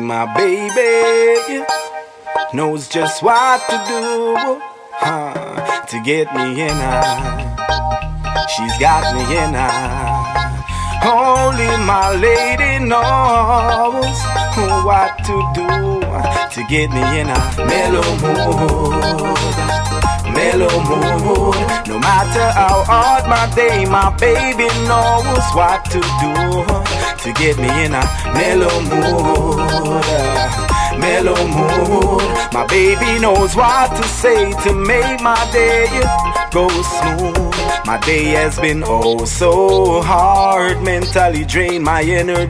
my baby knows just what to do to get me in her. She's got me in her. Only my lady knows what to do to get me in a mellow mood. Mellow mood. No matter how hard my day, my baby knows what to do to get me in a mellow mood. Mellow mood. My baby knows what to say to make my day go smooth. My day has been oh so hard, mentally drained, my energy